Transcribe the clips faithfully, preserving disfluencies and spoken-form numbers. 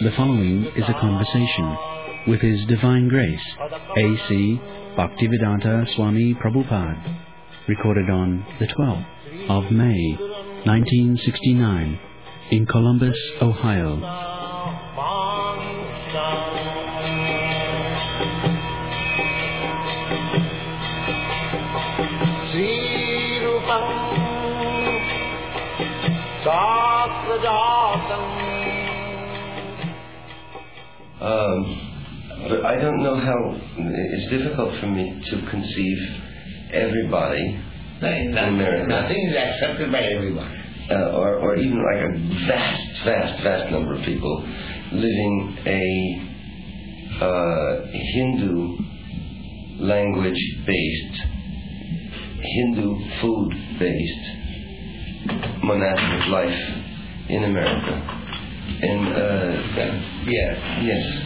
The following is a conversation with His Divine Grace, A C Bhaktivedanta Swami Prabhupada, recorded on the twelfth of May, nineteen sixty-nine, in Columbus, Ohio. Um, but I don't know how, it's difficult for me to conceive everybody no, in nothing, America. Nothing is accepted by everyone. Uh, or, or even like a vast, vast, vast number of people living a uh, Hindu language-based, Hindu food-based monastic life in America. And uh, yeah, yes,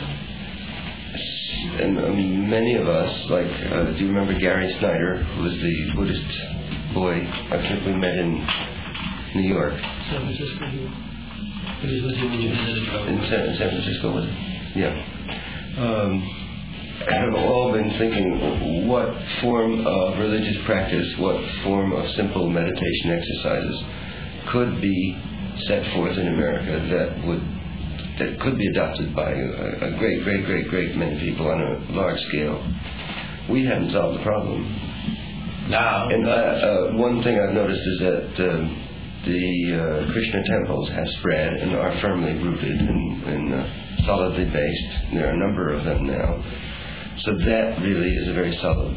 and um, many of us, like, uh, do you remember Gary Snyder, who was the Buddhist boy? I think we met in New York. San Francisco. He was with you when you visited California. In San, San Francisco, was it? Yeah. Um, have all been thinking what form of religious practice, what form of simple meditation exercises could be set forth in America that would that could be adopted by a, a great, great, great, great many people on a large scale. We haven't solved the problem. Now, and uh, uh, one thing I've noticed is that um, the uh, Krishna temples have spread and are firmly rooted and, and uh, solidly based. There are a number of them now. So that really is a very solid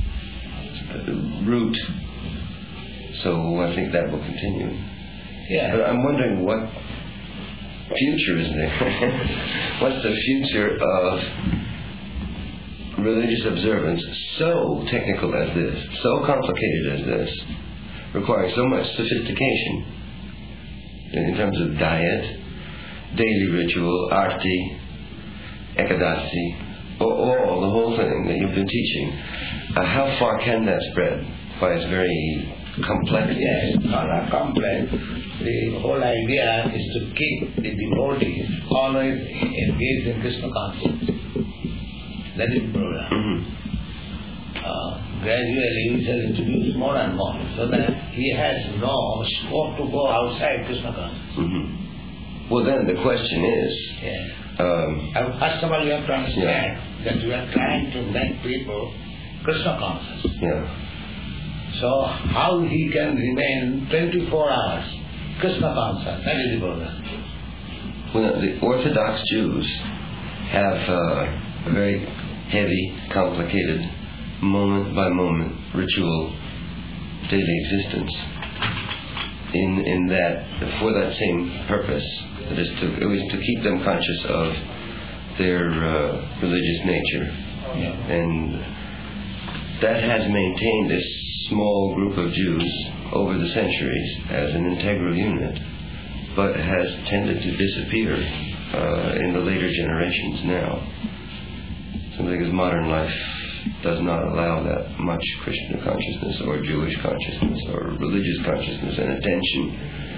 root. So I think that will continue. Yeah. But I'm wondering what future is there? What's the future of religious observance so technical as this, so complicated as this, requiring so much sophistication in terms of diet, daily ritual, arti, ekadasi, all, the whole thing that you've been teaching. Uh, how far can that spread by its very complex? Yes, not that complex. The whole idea is to keep the devotees always engaged in Krishna consciousness. That is the program. Mm-hmm. Uh, gradually we shall introduce more and more so that he has no scope to go outside Krishna consciousness. Mm-hmm. Well, then the question is, yes. um, and first of all, you have to understand yeah. that we are trying to make people Krishna conscious. Yeah. So how he can remain twenty-four hours Krishna conscious, that is the program. Well, the Orthodox Jews have uh, a very heavy, complicated, moment-by-moment ritual daily existence. In in that, for that same purpose, that is to it was to keep them conscious of their uh, religious nature, Yeah. and that has maintained this small group of Jews over the centuries as an integral unit, but has tended to disappear uh, in the later generations now, simply because modern life does not allow that much Krishna consciousness or Jewish consciousness or religious consciousness and attention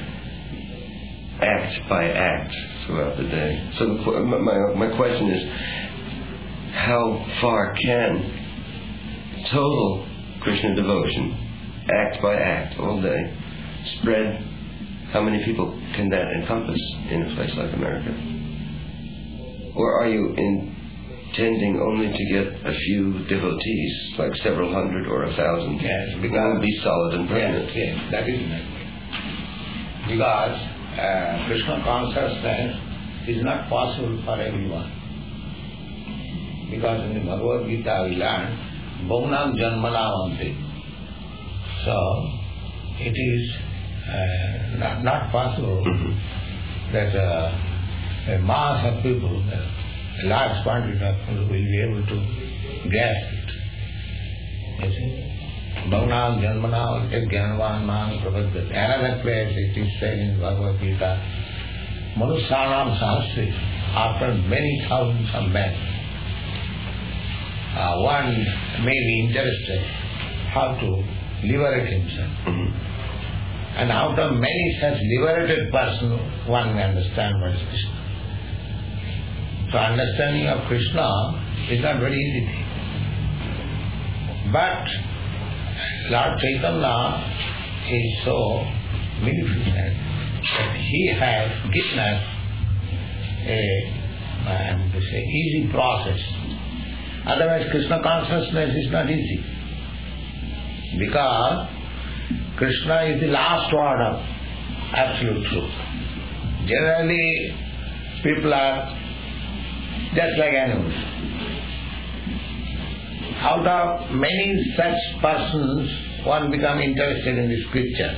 act by act throughout the day. So the, my, my question is, how far can total Krishna devotion, act by act, all day, spread? How many people can that encompass in a place like America? Or are you intending only to get a few devotees, like several hundred or a thousand, yes, who will be solid and permanent? Yes, yes, that is it. Because uh, Krishna consciousness is not possible for everyone. Because in the Bhagavad Gita we learn, Bhaunam Janmanavante. So, it is uh, not, not possible Mm-hmm. that uh, a mass of people, a large quantity of people will be able to grasp it. You see? Bhaunam Janmanavante Jnanavan Mang Prabhaddhati. Another place it is said in Bhagavad Gita, Manusyanam Sahasri, after many thousands of men, Uh, one may be interested how to liberate himself. Mm-hmm. And out of many such liberated persons, one may understand what is Krishna. So understanding of Krishna is not very easy thing. But Lord Chaitanya is so magnificent that he has given us a, I am to say, easy process. Otherwise Krishna consciousness is not easy. Because Krishna is the last word of absolute truth. Generally, people are just like animals. Out of many such persons, one becomes interested in the scripture.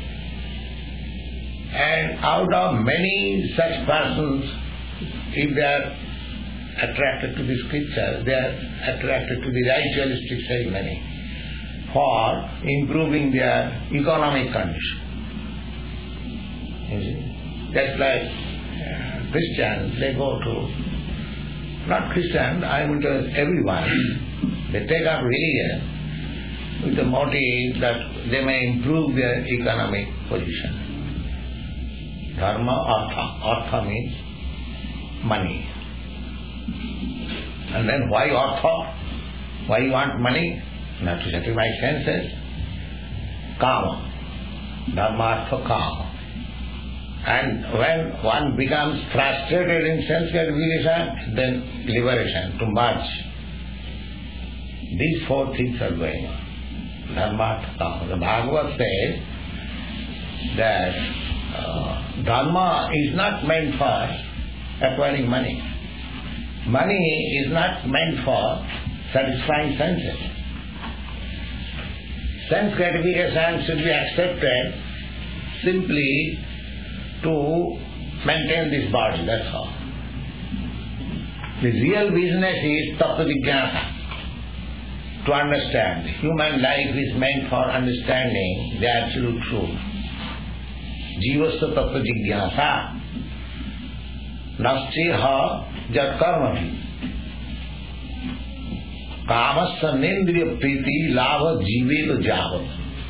And out of many such persons, if they are attracted to the scripture, they are attracted to the ritualistic ceremony for improving their economic condition. You see? That's like uh, Christians, they go to, not Christian, I mean to everyone, they take up religion with the motive that they may improve their economic position. Dharma, artha. Artha means money. And then why artha? Why you want money? Not to satisfy senses. Kama. Dharma, artha, kama. And when one becomes frustrated in sense gratification, then liberation, to merge. These four things are going on. Dharma, artha, kama. The Bhagavad says that uh, Dharma is not meant for acquiring money. Money is not meant for satisfying senses. Sense gratification should be accepted simply to maintain this body, that's all. The real business is tattva jnana, to understand. Human life is meant for understanding the absolute truth. Jivasya tattva jnana, nasceha jat karma. Kamasya nendriya priti lava jivet javat.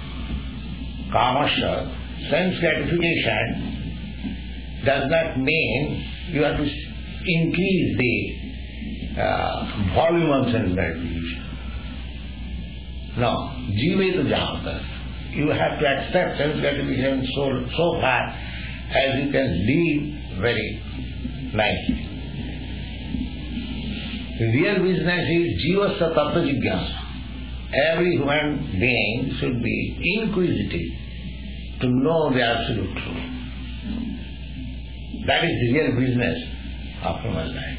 Kamasya, sense gratification, does not mean you have to increase the uh, volume of sense gratification. No, jivet javat. You have to accept sense gratification so, so far as you can live very nicely. The real business is jivasya tattva jigyasa. Every human being should be inquisitive to know the absolute truth. That is the real business of human life.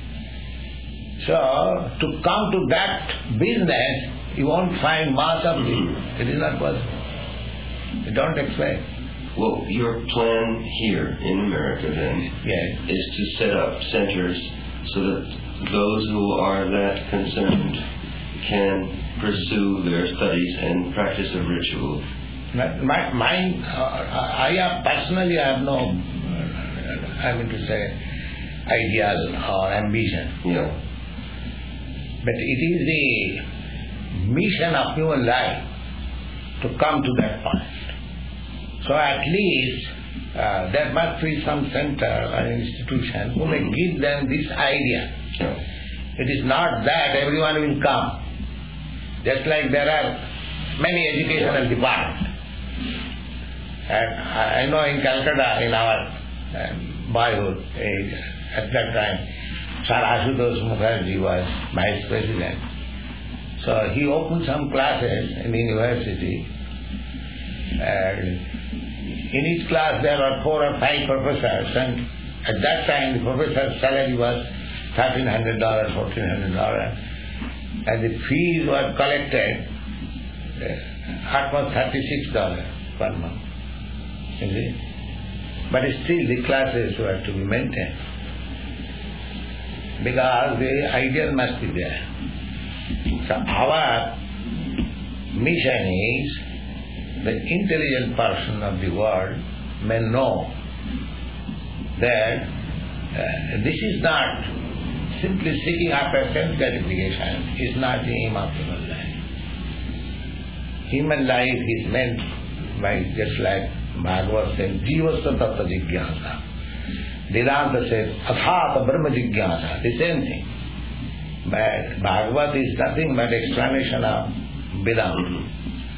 So, to come to that business, you won't find much of it. It is not possible. You don't expect. Well, your plan here in America then Yes. is to set up centers so that those who are that concerned can pursue their studies and practice of ritual. My, my, mine, uh, I have personally I have no, uh, I mean to say, ideal or ambition. Yeah. But it is the mission of human life to come to that point. So at least uh, there must be some center or institution who may give them this idea. Yeah. It is not that everyone will come. Just like there are many educational departments. And I know in Calcutta, in our um, boyhood age, at that time, Sir Ashutosh Mukherjee was vice president. So he opened some classes in the university. And in each class there were four or five professors, and at that time the professor's salary was thirteen hundred dollars, fourteen hundred dollars, and the fees were collected at most thirty-six dollars per month. You see? But still the classes were to be maintained, because the ideal must be there. So our mission is the intelligent person of the world may know that uh, this is not simply seeking after sense gratification, is not the aim of human life. Human life is meant by, just like Bhagavad says, jivasya tattva jigyasa. Vedanta says, Athata Brahma Jigyasa, the same thing. But Bhagavad is nothing but explanation of Vedanta.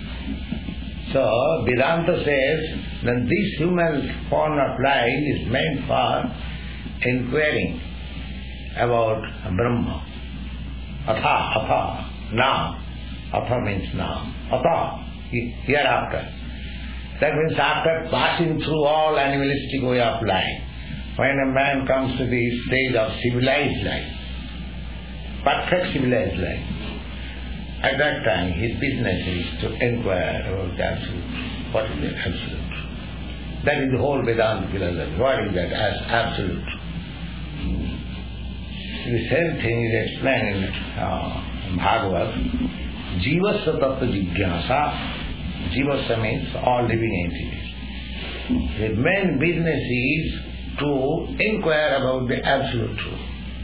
So Vedanta says that this human form of life is meant for inquiring about Brahma. Atha, Atha, Nam. Atha means Nam. Atha, hereafter. That means after passing through all animalistic way of life, when a man comes to the stage of civilized life, perfect civilized life, at that time his business is to inquire about the absolute. What is the absolute? That is the whole Vedanta philosophy. What is that as absolute? The same thing is explained in uh, Bhagavad. Jivasya tattva jigyasa. Jivasya means all living entities. The main business is to inquire about the absolute truth.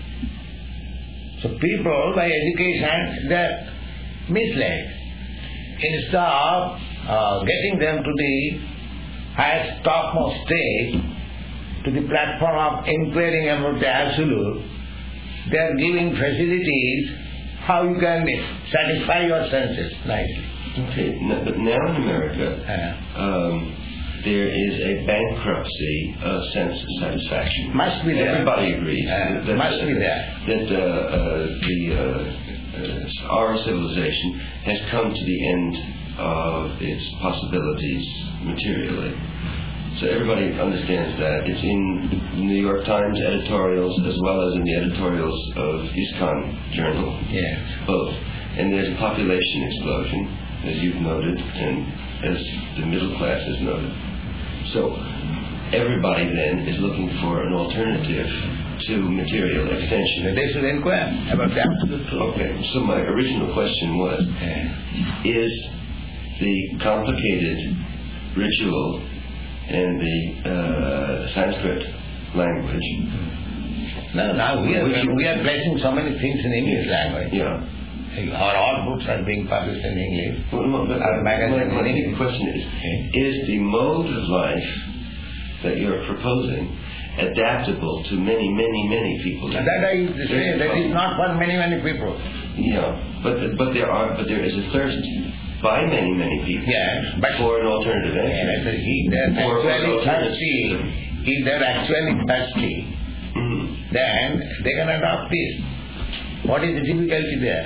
So people, by education, they are misled. Instead of uh, getting them to the highest topmost stage, to the platform of inquiring about the absolute, they are giving facilities how you can satisfy your senses nicely. Okay, no, but now in America, Uh, um, there is a bankruptcy of sense of satisfaction. Must be there. Everybody agrees. Uh, that, must that, be there. That uh, uh, the uh, uh, our civilization has come to the end of its possibilities materially. So everybody understands that. It's in the New York Times editorials as well as in the editorials of ISKCON Journal. Yes. Both. And there's a population explosion, as you've noted, and as the middle class has noted. So everybody then is looking for an alternative to material extension. They should inquire about the absolute truth. Okay, so my original question was, Yeah. is the complicated ritual and the uh, Sanskrit language... No, now we are, Which- we are placing so many things in English language. Yeah. Our all books are being published in English. Well, no, but Our magazine my, my in English. question is, is the mode of life that you're proposing adaptable to many, many, many people? And that I say, that is not for many, many people. Yeah, but but there are but there is a thirst by many, many people Yes, but for an alternative answer. yes, if they're Or- or actually alternative thirsty, system. if they're actually thirsty, Mhm. then they can adopt this. What is the difficulty there?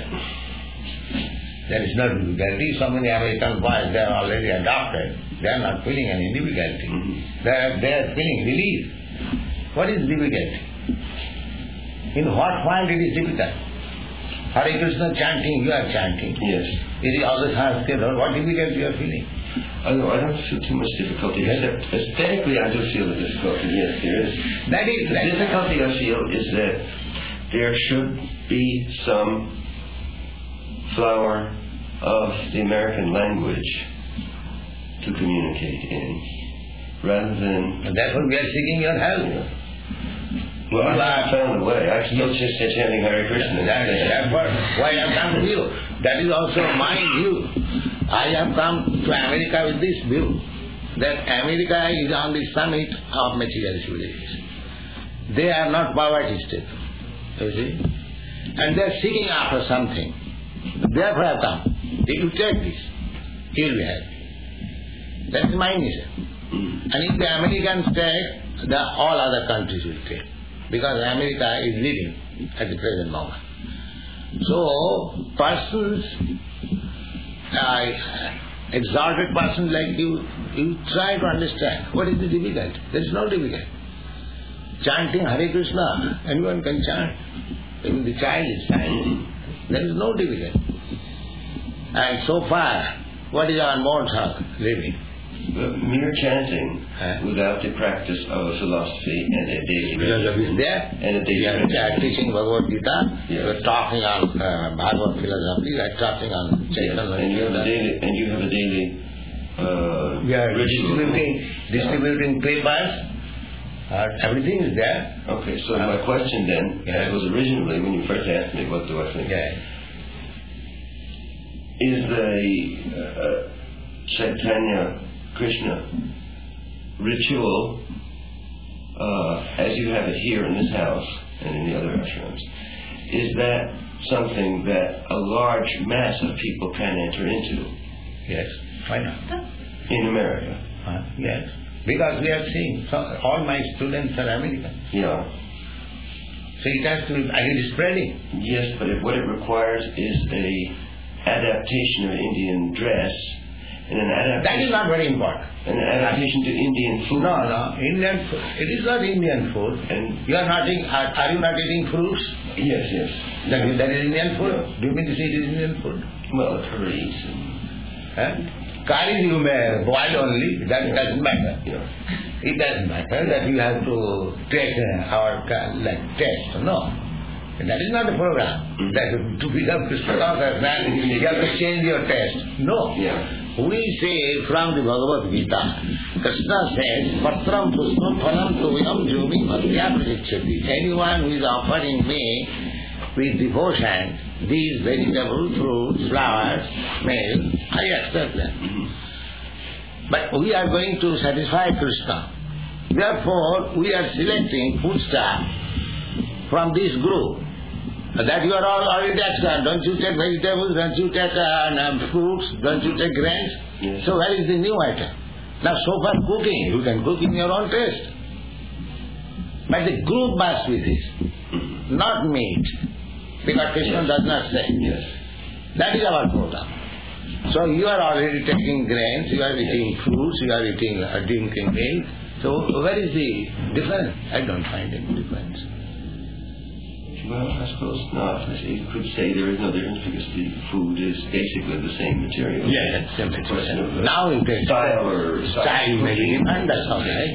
There is no difficulty. So many American boys, they are already adopted. They are not feeling any difficulty. Mhm. They are, they are feeling relief. What is difficulty? In what point it is difficult? Hare Krishna chanting, you are chanting. Yes. It is all the Sanskrit. What difficulty you are feeling? I don't, I don't feel too much difficulty, Yes. except aesthetically I do feel a difficulty. Yes, there is. That is The like difficulty I feel is that there should be some flower of the American language to communicate in, rather than... And therefore we are seeking your help. Well, You I are- haven't found a way. I'm still just chanting Hare Krishna. That is therefore why I have come to you. That is also my view. I have come to America with this view, that America is on the summit of material civilization. They are not poverty-stricken, you see. And they are seeking after something. Therefore I have come. If you take this, you will be happy. That is my mission. And if the Americans take, the all other countries will take. Because America is leading at the present moment. So, persons, uh, exalted persons like you, you try to understand what is the difficulty. There is no difficulty. Chanting Hare Krishna, anyone can chant. Even the child is chanting. There is no difficulty. And so far, what is our mode of living? But mere chanting Huh? without the practice of philosophy and a daily Philosophy is there. and a daily We are meditation. teaching Bhagavad Gita. Yes. We are talking on uh, Bhagavad philosophy. We are talking on Yes, Chaitanya. and you have a daily and you have a daily uh, We are ritual. distributing, distributing papers. Uh, everything is there. Okay, so my question then, Yeah. as was originally when you first asked me, what do I think? Yeah. Is the uh, Chaitanya Krishna ritual uh, as you have it here in this house and in the other ashrams, is that something that a large mass of people can enter into? Yes, why not? In America? Uh, yes, because we are seeing, so all my students are American. Yeah. So it has to be, and it is spreading. Yes, but it, what it requires is a adaptation of Indian dress and an adaptation. That is not very important. An adaptation to Indian food. No, no, Indian food. It is not Indian food. And you are not eating. Are, are you not eating fruits? Yes, yes. That is, that is Indian food. Yeah. Do you mean to say it is Indian food? Well, curries and Huh? Curries you may boil only. That yeah. doesn't matter. Yeah. It doesn't matter that you have to take uh, our uh, like test. No. That is not the program. Mm-hmm. That to become Krishna conscious, man, you have to change your test. No. Yeah. We say from the Bhagavad Gita, Krishna says, Patram puspam phalam tuyam jumi bhaktya prajakshati. Anyone who is offering me with devotion these vegetables, fruits, flowers, milk, I accept them. Mm-hmm. But we are going to satisfy Krishna. Therefore, we are selecting foodstuff from this group. That you are all already accepted. Don't you take vegetables? Don't you take uh, fruits? Don't you take grains? Yes. So where is the new item? Now so far cooking, you can cook in your own taste. But the group must be this, not meat. Because Krishna Yes. does not say. Yes. That is our program. So you are already taking grains, you are eating fruits, you are eating uh, drinking milk. So where is the difference? I don't find any difference. Well, I suppose not. You could say there is no difference because the food is basically the same material. Yes, that's simply It's a question of now in taste. style or Style may be different, that's all right.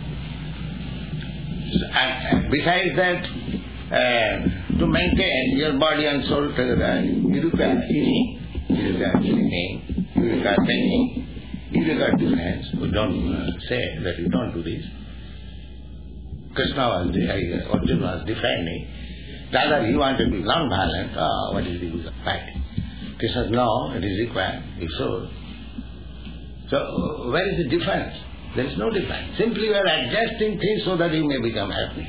And besides that, uh, to maintain your body and soul together, you require eating, you require sleeping, you require thinking, you require defense. We don't uh, say that you don't do this. Krishna was, uh, Arjuna was defending. Rather, he wanted to be non-violent. Oh, what is the use of fighting? Krishna says, no, it is required. If so. So, uh, where is the difference? There is no difference. Simply you are adjusting things so that you may become happy.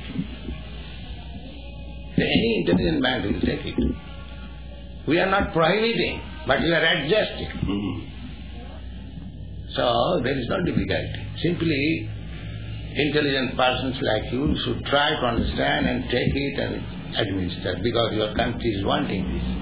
Any intelligent man will take it. We are not prohibiting, but we are adjusting. Mm-hmm. So, there is no difficulty. Simply, intelligent persons like you should try to understand and take it and administer, because your country is wanting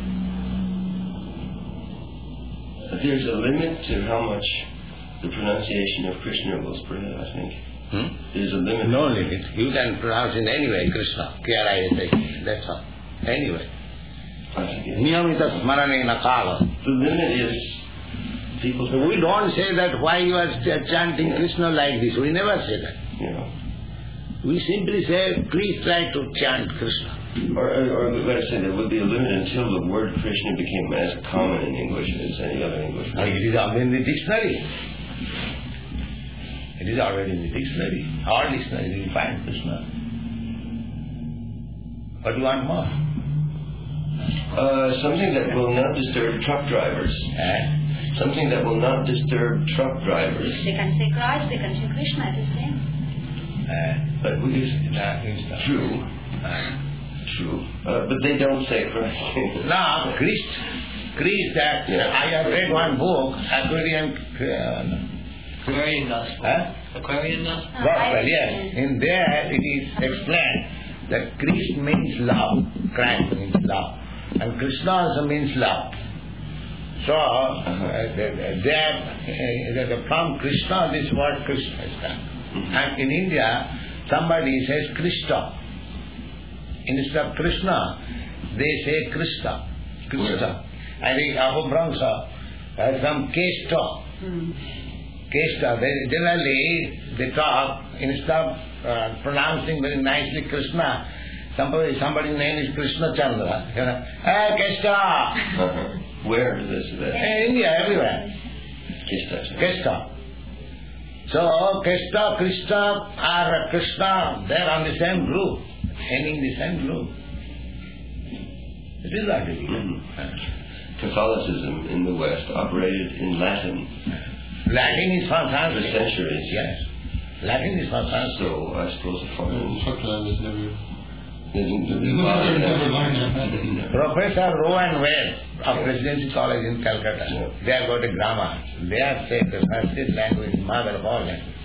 this. But there's a limit to how much the pronunciation of Krishna will spread, I think. Hmm? There's a limit. No limit. You can pronounce in any way, Krishna. K R I S H. That's all. Anyway. I think Niyamita smaranena kala. the limit is people. So we don't say that why you are ch- chanting Krishna like this. We never say that. You know. We simply say, please try to chant Krishna. Or, or, or let's say there would be a limit until the word Krishna became as common in English as any other English Now, word. it is already in the dictionary. It is already in the dictionary. Our dictionary will find Krishna. What do you want more? Uh, something that will not disturb truck drivers. Eh? Something that will not disturb truck drivers. They can say Christ, they can say Krishna, it is the same. Eh? But we just, Nah, it's not. true, Eh? true. Uh, but they don't say Christ. Now, Christ, Christ, that Yeah. I have read one book, Aquarian, uh, Aquarian Gospel. Huh? Aquarian Gospel. Uh, Gospel, I- yes. In there it is explained that Christ means love, Christ means love, and Krishna also means love. So, uh, there, there, uh, from Krishna, this word Krishna is come. Mm-hmm. And in India, somebody says Krishna. Instead of Krishna, they say Krishna. Krishna. And in Abhibramsa, uh, some Keshta. Hmm. Keshta, they generally they talk, instead of uh, pronouncing very nicely Krishna, somebody somebody's name is Krishna Chandra. You know, hey Keshta! Uh-huh. Where is this? That? Hey, India, everywhere. Keshta. Keshta. So Keshta, Krishna are Krishna, they are on the same group, ending the same group. It is not difficult. Mhm. Catholicism in the West operated in Latin Latin is from for Sanskrit. centuries. Yes. Latin is not Sanskrit. So I suppose the foreign... Scotland is never... They didn't Never, really bother never mind them. that. Professor Rowan Webb of Presidency College in Calcutta, Yeah. they have got a grammar. They have said the Sanskrit language is mother of all languages.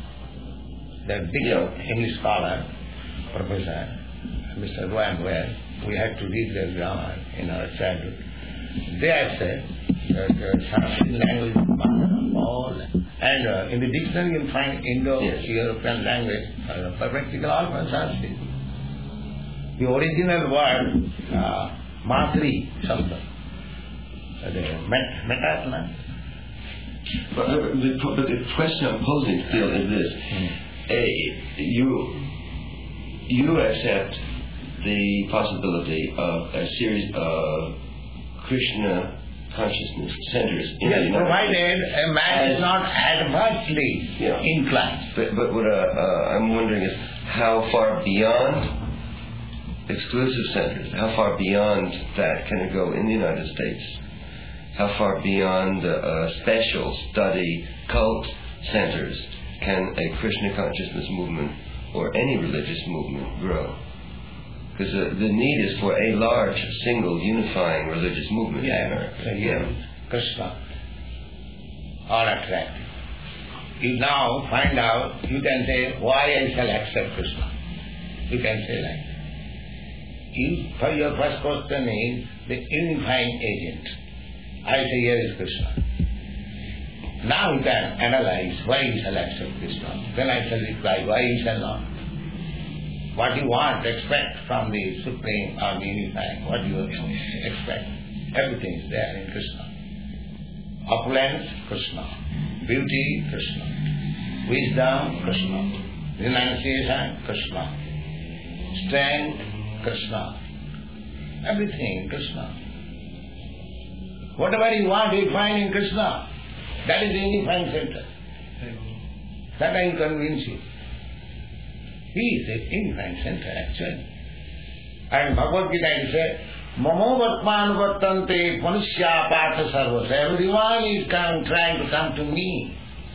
The big Yeah. English scholar, Professor Mister Rowan Webb, we had to read their grammar in our childhood. They have said that the Sanskrit language is mother of all languages. And uh, in the dictionary you'll find Indo-European language, uh, practically all from Sanskrit. The original word, uh, Matri, Shabda, uh, the met, metatna. But, uh, the, but the question I'm posing still is this. A, you, you accept the possibility of a series of Krishna consciousness centers in Yes, the United provided States. a man As- is not adversely Yeah. inclined. But, but what uh, uh, I'm wondering is how far beyond exclusive centers, how far beyond that can it go in the United States? How far beyond uh, uh, special study cult centers can a Krishna consciousness movement or any religious movement grow? Because uh, the need is for a large, single, unifying religious movement in America. Yeah, yeah. Krishna. All attractive. You now find out, you can say, why I shall accept Krishna. You can say like that. You, for your first question is the unifying agent. I say, here is Krishna. Now you can analyze why you shall accept Krishna. Then I shall reply, why you shall not. What you want, expect from the Supreme or the Unifying, what you expect. Everything is there in Krishna. Opulence, Krishna. Beauty, Krishna. Wisdom, Krishna. Renunciation, Krishna. Strength, Krishna. Everything, Krishna. Whatever you want, you find in Krishna. That is the unifying center. That I will convince you. He is the unifying center actually. And Bhagavad Gita it says, Mamo Vatman Vatante Manusya Patha Sarvasa. Everyone is come, trying to come to me.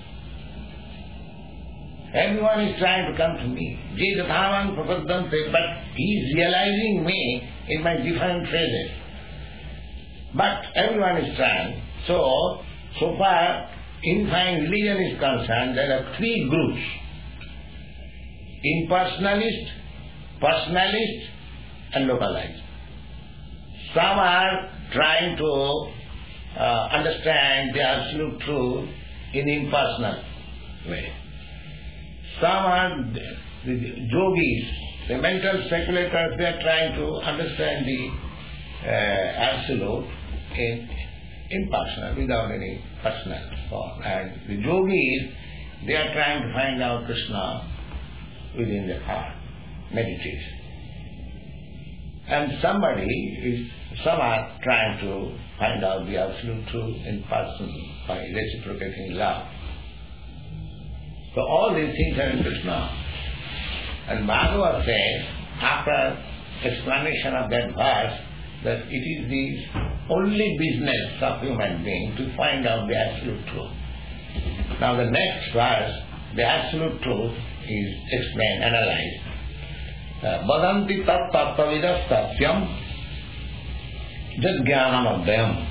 Everyone is trying to come to me. Jetathavan Prapadante, but he is realizing me in my different phases. But everyone is trying. So, so far, unifying religion is concerned, there are three groups. Impersonalist, personalist, and localized. Some are trying to uh, understand the absolute truth in impersonal way. Some are the, the yogis, the mental speculators, they are trying to understand the uh, absolute in impersonal, without any personal form. And the yogis, they are trying to find out Krishna within the heart, meditation. And somebody is, some are trying to find out the absolute truth in person by reciprocating love. So all these things are in Krishna. And Bhagavad says, after explanation of that verse, that it is the only business of human being to find out the absolute truth. Now the next verse, the absolute truth is explained, analyzed. Vadanti tat tattavidas satyam jad jnanam adhyam.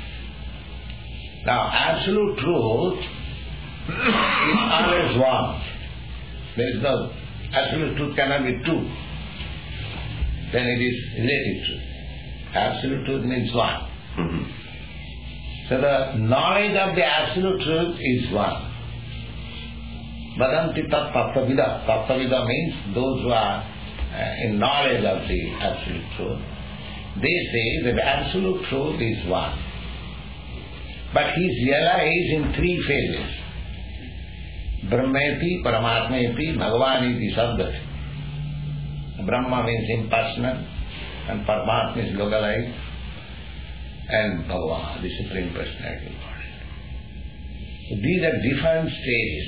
Now absolute truth is always one. There is no, absolute truth cannot be two. Then it is relative truth. Absolute truth means one. Mm-hmm. So the knowledge of the absolute truth is one. Vadanti tat tattavida. Tattavida means those who are uh, in knowledge of the absolute truth. They say that the absolute truth is one. But he is realized in three phases. Brahmeti, Paramatmeti, Bhagavaniti Sabdati. Brahma means impersonal, and Paramatma is localized, and Bhagavan, the Supreme Personality of Godhead. So these are different stages.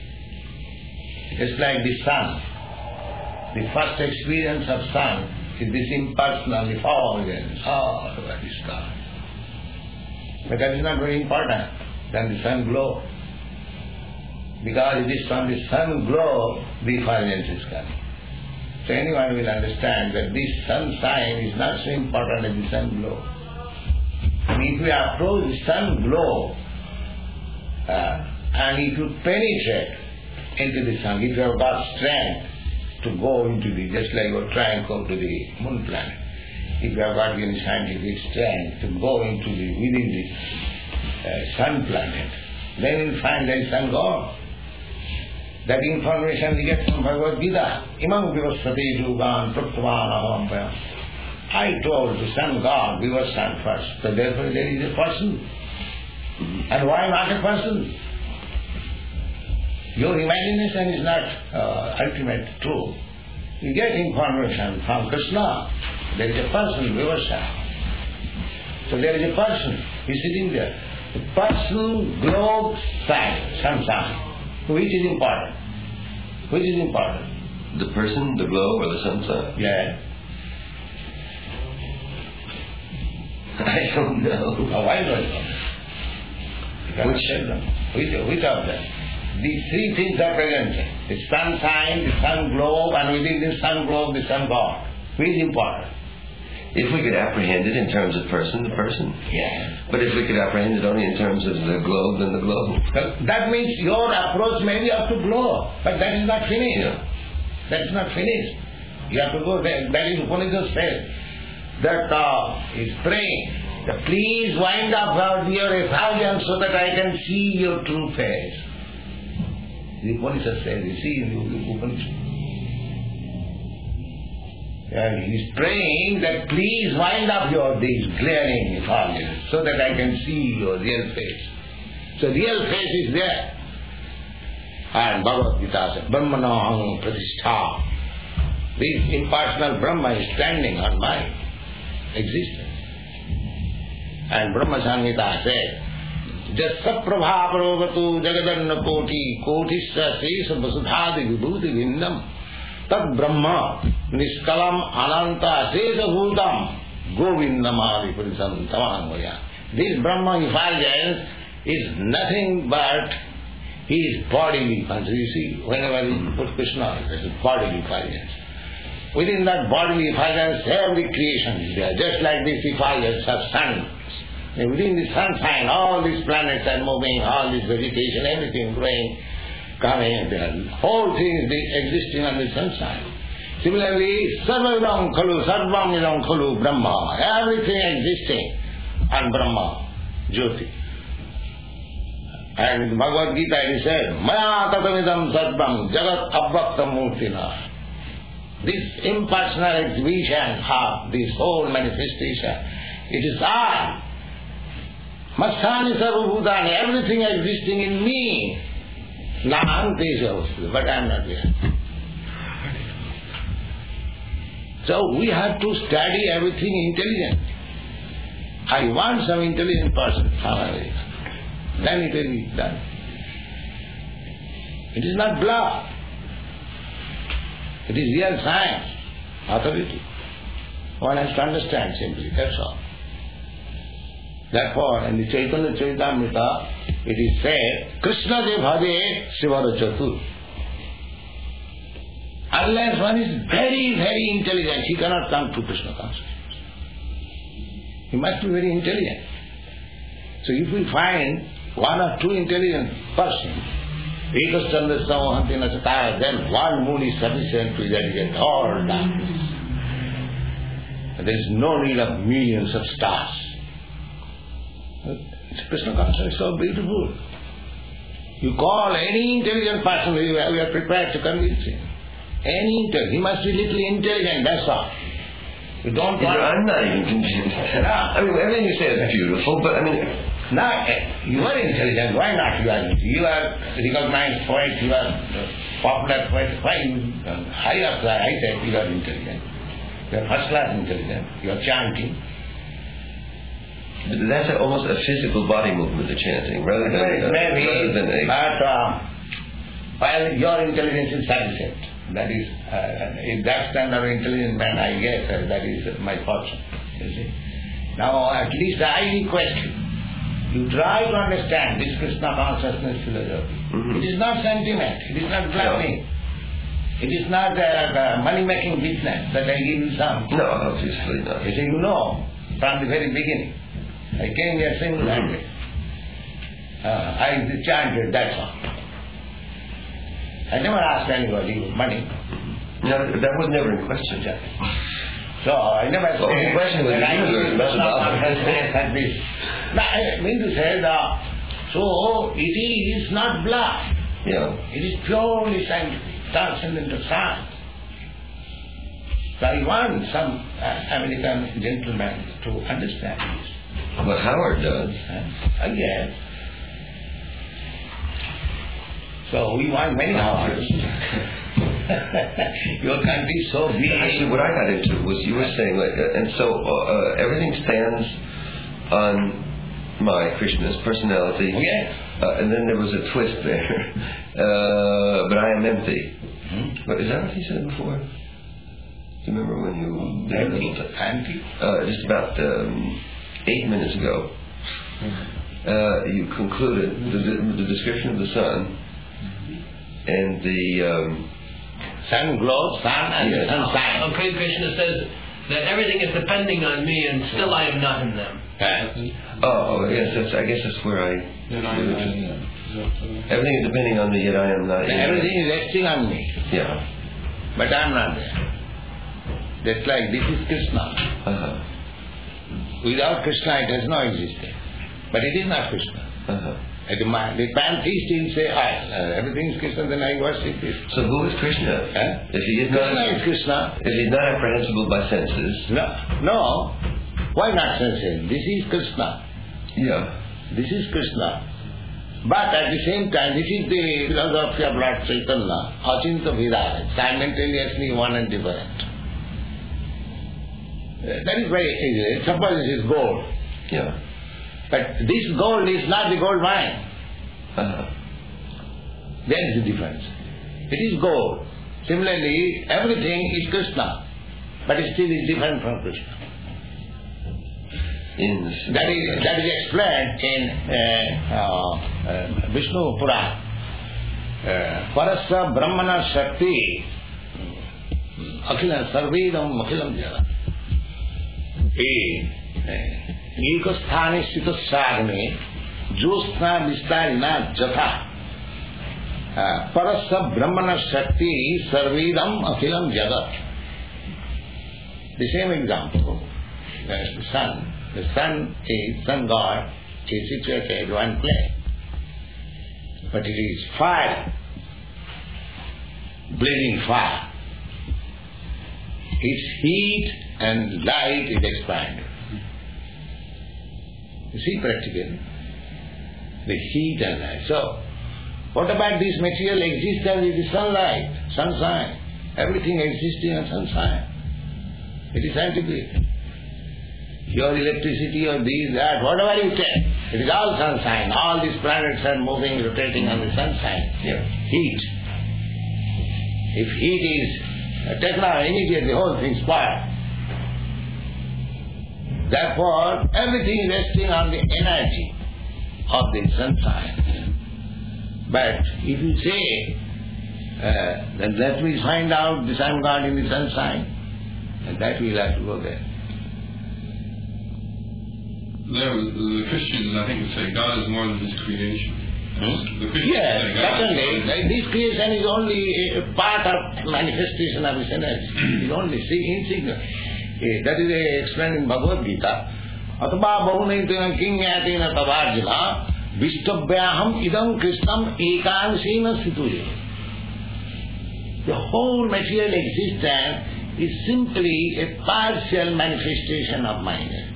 It's like the sun. The first experience of sun is this impersonal effulgence all over the sky. But that is not very important. Then the sun glows. Because it is from the sun glow the effulgence is coming. So anyone will understand that this sun sign is not so important as the sun glow. And if you approach the sun glow, uh, and if you penetrate into the sun, if you have got strength to go into the, just like you are trying to go to the moon planet, if you have got any scientific strength to go into the, within the uh, sun planet, then you will find there is sun God. That information we get from Bhagavad Gita. Imam Vivasvati Yugan Praptavan Aham. I told the sun God, we were sun first. So therefore there is a person. And why not a person? Your imagination is not uh, ultimate truth. You get information from Krishna. There is a person, Vivasa. So there is a person. He is sitting there. The person, globe, sign, sun sign. Which is important? Which is important? The person, the globe, or the sun sign? Yeah. I don't know. Oh, why don't you know? You Which? tell them. Which, which of them? These three things are presented. The sun sign, the sun globe, and within the sun globe, the sun god. Which is important? If we could apprehend it in terms of person, the person. Yeah. But if we could apprehend it only in terms of the globe, then the globe. Well, that means your approach may be up to globe, but that is not finished. Yeah. That is not finished. You have to go there. That is Upanishad says. That uh, is praying. That please wind up your effulgence so that I can see your true face. The Upanishad says, you see in the Upanishad. And he is praying that please wind up your these glaring effulgence so that I can see your real face. So real face is there. And Bhagavad Gita says, Brahmanaham Pratishtha. This impersonal Brahma is standing on my existence. And Brahma Samhita says, Jasa Prabha Pravatu Jagadanna Koti Kotisya Sesa Vasudhadi Vibhuti Vindam Tad Brahma Niskalam Ananta Sesa Bhutam Govindamadi Purisam Tamanvaya. This Brahma effulgence is nothing but his bodily effulgence. You see, whenever you put Krishna, it is bodily effulgence. Within that bodily effulgence, every creation is there, just like this effulgence of sun. And within the sun sign, all these planets are moving, all this vegetation, everything growing, coming there. The whole thing is existing on the sun sign. Similarly, Sarvam Khalu, Sarvam Idam Khalu, Brahma, everything existing on Brahma, Jyoti. And in Bhagavad Gita it says, Maya tatamidam sarvam jagat abhaktam murtina. This impersonal exhibition of this whole manifestation, it is I. Masthani sarvabhutani, everything existing in me. Naham tesha, but I am not there. So we have to study everything intelligently. I want some intelligent person from America. Then it will be done. It is not bluff. It is real science, authority. One has to understand simply, that's all. Therefore, in the Chaitanya Charitamrita, it is said, Krishna je bhave Shivara Chatur. Unless one is very, very intelligent, he cannot come to Krishna consciousness. He must be very intelligent. So if we find one or two intelligent persons, Ekaschandra Samohanti Nachataya, then one moon is sufficient to eradicate all darkness. There is no need of millions of stars. Krishna consciousness is so beautiful. You call any intelligent person, we are prepared to convince him. Any intelligent, he must be little intelligent, that's all. You don't want... I'm not even convinced. I mean, everything you say is beautiful, but I mean... Now, you are intelligent, why not you are? You are recognized poet, you are popular poet, why you... I, I said you are intelligent. You are first class intelligent, you are chanting. But that's a, almost a physical body movement, the chanting, rather than, Well, uh, maybe, rather than a... but uh, while your intelligence is sufficient, that is, uh, if that's kind of intelligent man, I guess uh, that is my fortune, you see. Now, at least I request you, You try to understand this Krishna consciousness philosophy. Mm-hmm. It is not sentiment, it is not bluffing. It is not a, a money-making business that I give you some. No, obviously not. You say, you know, from the very beginning. I came here single-handed. Uh, I chanted, that's all. I never asked anybody for money. No, that was never in question. So I never said... Well, the question was that I universe, not about like this. No, I mean to say that, so it is not bluff. Yeah. It is purely scientific, transcendent of science. So I want some uh, American gentlemen to understand this. But Howard does. Huh? I guess. So we want many Howards. Your country is so big. Actually, what I got into was you were saying, like, uh, and so uh, everything stands on my Krishna's personality. Yes. Uh, and then there was a twist there. Uh, but I am empty. Hmm? But is that what he said before? Do you remember when you did a little t- Empty? uh, just about um, eight minutes ago, uh, you concluded the, the description of the sun and the um, sun glows, sun and yes. the sun shines. Okay, Krishna says that everything is depending on me and still I am not in them. Uh, oh, yes, that's, I guess that's where I... Then I am not in them. Everything is depending on me, yet I am not in them. everything is resting on me, Yeah. but I am not there. That's like this is Krishna. Uh-huh. Without Krishna it has no existence. But it is not Krishna. Uh-huh. Uh, The, ma- the pantheist will say, ah, uh, everything is Krishna, then I worship this. So who is Krishna? Huh? If he is Krishna not, is Krishna. if he's not apprehensible by senses, No, no. Why not sense? This is Krishna. yeah. This is Krishna. But at the same time, this is the philosophy of Lord Chaitanya, Achinta Vedana, simultaneously one and different. Uh, that is very easy. Suppose this is gold. Yeah. But this gold is not the gold mine. Uh-huh. That is the difference. It is gold. Similarly, everything is Krishna, but it still is different from Krishna. In the That is, that is explained in uh, uh, uh, Vishnu Purana. Uh, Parasya Brahmana Shakti Akhilam Sarvedam Akhilam Jara. Ekasthane Sthita Sagne Josna Vistarina Jatha Parasya Brahmana Shakti Sarvedam Akhilam Jagat. The same example. There's the sun. The sun is, sun god is situated in one place. But it is fire, blazing fire. Its heat and light is expanded. You see practically, the heat and light. So, what about this material existence is the sunlight, sunshine. Everything existing in sunshine. It is scientific. Your electricity or these, that, whatever you take, it is all sunshine. All these planets are moving, rotating on the sunshine. Yeah. Heat. If heat is taken out, immediately the whole thing spoils. Therefore, everything is resting on the energy of the sunshine. But if you say, uh, then let me find out the sun god in the sunshine, and that we'll have to go there. There, the Christians, I think, would say God is more than His creation. Hmm? The Christians Yes, say God certainly. is more than- This creation is only a part of manifestation of His energy. It is only insignificant. Eh, That is eh, explained in Bhagavad Gita. Atva bahunaitina kinyatena tavarjuna vishtabhyaham idam krishnam ekansena situye. The whole material existence is simply a partial manifestation of my energy.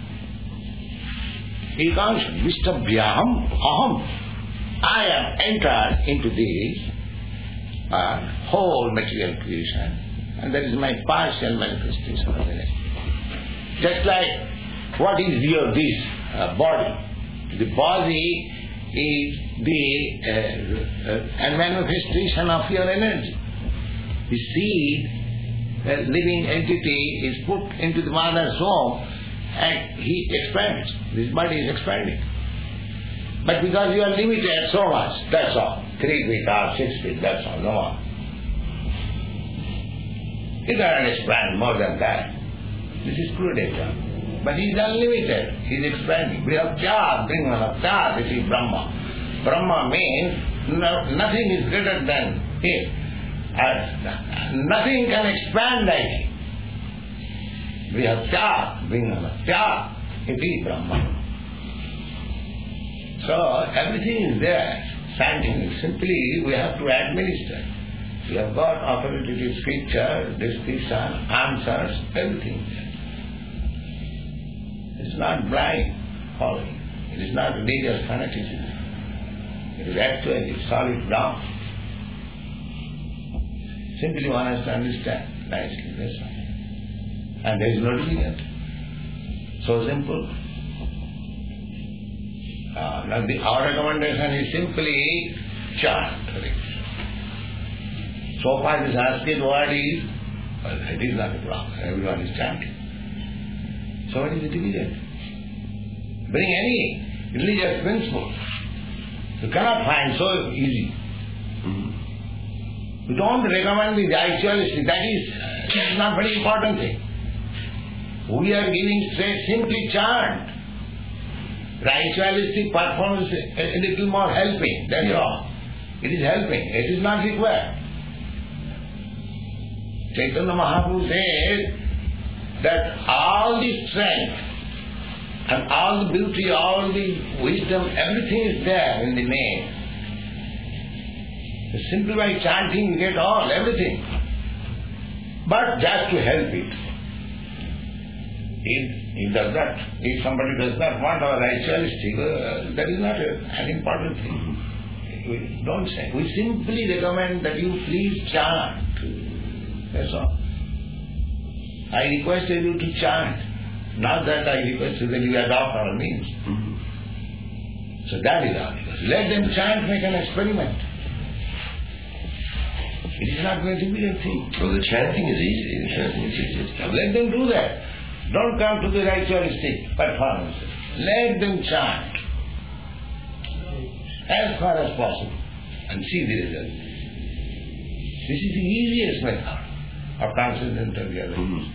Ekans vishtabhyaham aham. I am entered into this uh, whole material creation. And that is my partial manifestation of energy. Just like what is your this uh, body? The body is the uh, uh, a manifestation of your energy. The seed, a living entity, is put into the mother's womb and he expands. This body is expanding. But because you are limited so much, that's all. Three feet or six feet, that's all, no more. You cannot expand more than that. This is crude example. But he is unlimited. He is expanding. We have Chad, Brahman, Chad, this is Brahma. Brahma means no, nothing is greater than him. And nothing can expand like him. We have Chad, Brahman, Chad, it is Brahma. So everything is there. Scientific. Simply we have to administer. We have got authoritative scripture, description, answers, everything there. It's not blind following. It is not religious fanaticism. It is actually solid ground. Simply one has to understand nicely, that's all. And there is no difficulty. So simple. Uh, now the, our recommendation is simply chant. So far this Sanskrit word is, well, it is not a problem. Everyone is chanting. So what is the difficulty? Bring any religious principle. You cannot find so easy. Mm-hmm. You don't recommend the ritualistic. That is, that is not very important thing. We are giving straight, simply chant. Ritualistic performance is a little more helping. That's yeah. all. It is helping. It is not required. Chaitanya Mahaprabhu says that all the strength and all the beauty, all the wisdom, everything is there in the name. Simply by chanting you get all, everything. But just to help it. If, if, does not, if somebody does not want our ritualistic, uh, that is not a, an important thing. We don't say. We simply recommend that you please chant. That's all. I requested you to chant. Not that I requested that you adopt our means. Mm-hmm. So that is our request. Let them chant, make an experiment. It is not going to be a thing. Well, the chanting is easy. The chanting is easy. So let them do that. Don't come to the ritualistic performances. Let them chant as far as possible and see the result. This is the easiest method of transcendental realization. Mm-hmm.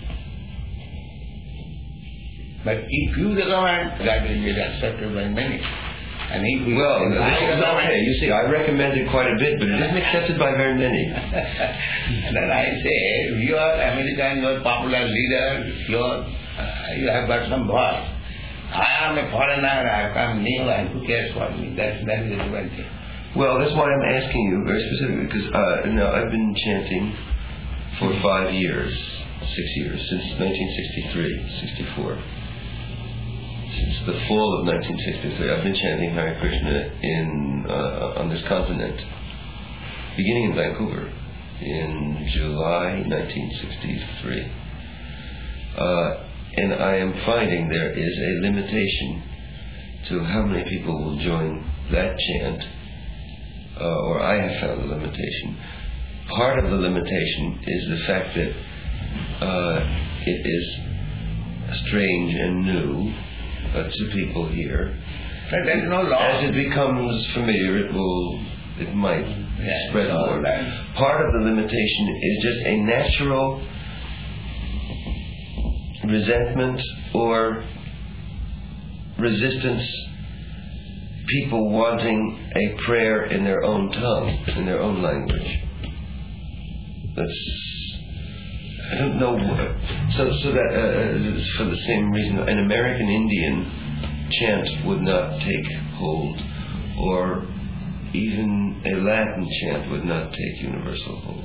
But if you recommend, that will be accepted by many. And if we well, I recommend, okay, you see, I recommended quite a bit, but it isn't accepted by very many. And then I say, you are American, you are popular leader, you are, uh, you have got some voice. I am a foreigner, I come new, and who cares for me? That, that is a different thing. Well, that's why I'm asking you very specifically, because uh, now I've been chanting for five years, six years, since nineteen sixty-three, sixty-four. Since the fall of nineteen sixty-three, I've been chanting Hare Krishna in uh, on this continent, beginning in Vancouver, in July nineteen sixty-three. Uh, and I am finding there is a limitation to how many people will join that chant, uh, or I have found a limitation. Part of the limitation is the fact that uh, it is strange and new uh, to people here. But there's no law. As it becomes familiar, it will, it might yes, spread more. Part of the limitation is just a natural resentment or resistance, people wanting a prayer in their own tongue, in their own language. That's, I don't know what, so, so that, uh, for the same reason, an American Indian chant would not take hold, or even a Latin chant would not take universal hold.